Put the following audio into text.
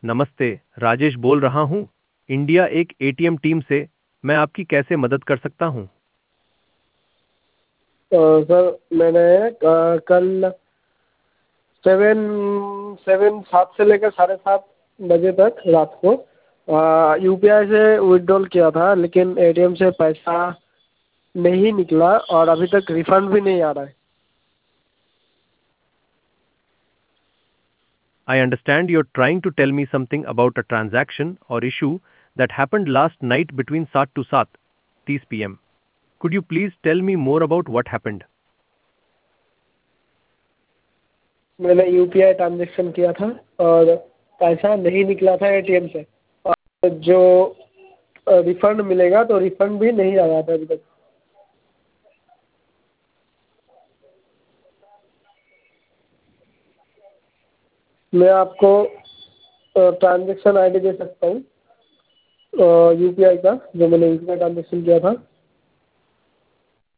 नमस्ते, राजेश बोल रहा हूँ। इंडिया एक एटीएम टीम से। मैं आपकी कैसे मदद कर सकता हूँ? सर मैंने कल सेवन सेवन 7 से लेकर 7:30 बजे तक रात को यूपीआई से विड्रॉल किया था, लेकिन एटीएम से पैसा नहीं निकला और अभी तक रिफंड भी नहीं आ रहा है। I understand you're trying to tell me something about a transaction or issue that happened last night between 7 to 7:30 p.m. Could you please tell me more about what happened? मैंने यूपीआई ट्रांजेक्शन किया था और पैसा नहीं निकला था ATM से, और जो रिफंड मिलेगा तो रिफंड भी नहीं आया था अभी तक। मैं आपको ट्रांजेक्शन आईडी दे सकता हूँ यूपीआई का, जो मैंने यूपीआई ट्रांजेक्शन किया था।